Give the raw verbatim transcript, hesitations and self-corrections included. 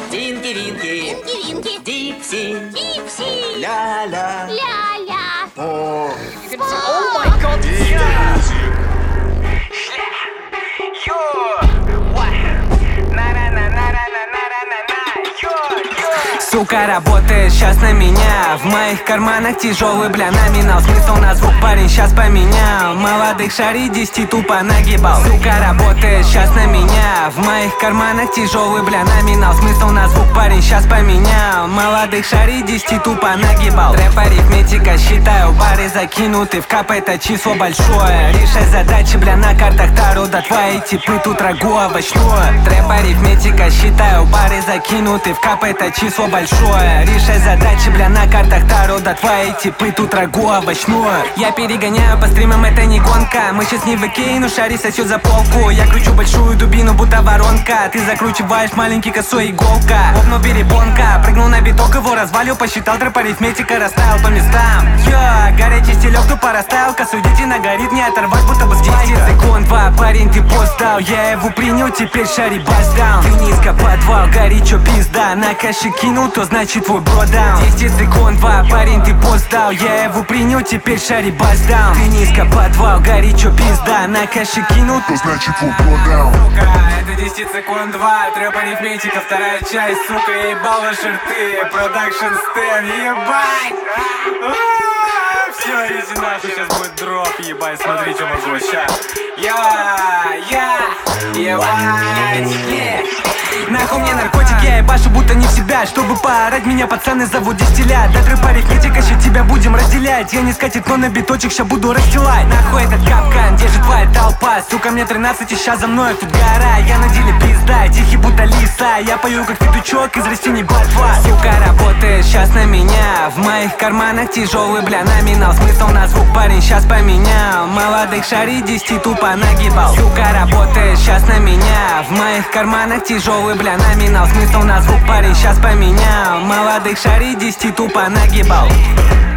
Тинки-ринки, Тинки-ринки, Дипси, Дипси, ля-ля, ля-ля. О. Oh my god, yeah! Yo! What? На-на-на-на-на-на-на-на-на. Yo, yo! Сука работает сейчас на меня. В моих карманах тяжелый, бля, номинал. Смысл на звук парень сейчас поменял. Молодых шари десяти тупо нагибал. Сука работает сейчас на меня. В моих карманах тяжелый, бля, номинал. Смысл на звук парень сейчас поменял. Молодых шари десяти тупо нагибал. Рэп арифметика, считаю бары закинуты. В кап это число большое. Решай задачи, бля, на картах Таро. Да твои типы тут рагу овощное. Трэп арифметика, считаю бары закинуты. В кап это число большое. Решай задачи, бля, на картах Таро. Да твои типы тут рагу овощное. Я перегоняю по стримам, это не гонка. Мы сейчас не в Икее, но шари сосет за полку. Я кручу большую дубину, будто воронка. Ты закручиваешь маленький косой иголка. Лопну перепонка, прыгнул на биток, его развалил. Посчитал трэп арифметика, расставил по местам. Йо, горячий стилек, тупо расставил. Судите на горит, не оторвать, будто бы с десять секунд, два, парень, ты постал. Я его принял, теперь шари басдаун. Ты низко, подвал, горячо, пизда. На кэши кинул, то значит твой бродаун. десять секунд, два, парень, ты постал. Я его принял, теперь шари басдаун. Ты низко, подвал, горячо, пизда. На кэши кинул, то значит твой бродаун. Сука, это десять секунд, два, трэп арифметика, вторая часть. Сука, я ебал ваши рты, продакшн стен, ебать. Все, иди нахуй, сейчас будет дроп, ебать, смотри, что могу, щас. Я, я, ебать, е. Нахуй мне наркотики, я ебашу, будто не в себя. Чтобы поорать, меня пацаны зовут дистиллят. Да трэп арифметика, ща тебя будем разделять. Я не скатит, но на биточек ща буду расстилать. Нахуй этот капкан, держит твоя толпа. Сука, мне тринадцать и ща за мной тут гора. Я на деле пизда, тихий будто лиса. Я пою как петучок из растений ботва. Сука, работает щас на меня. В моих карманах тяжелый, бля, номинал. Смысл на звук парень щас поменял. Молодых шари десяти тупо нагибал. Сука, работает щас на меня. В моих карманах тяжелый, бля, номинал. Смысл на звук парень щас поменял. Молодых шари десяти тупо нагибал.